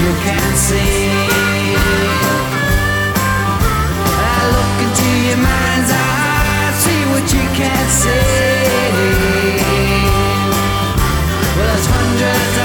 you can't see. I look into your mind's eye, see what you can't see.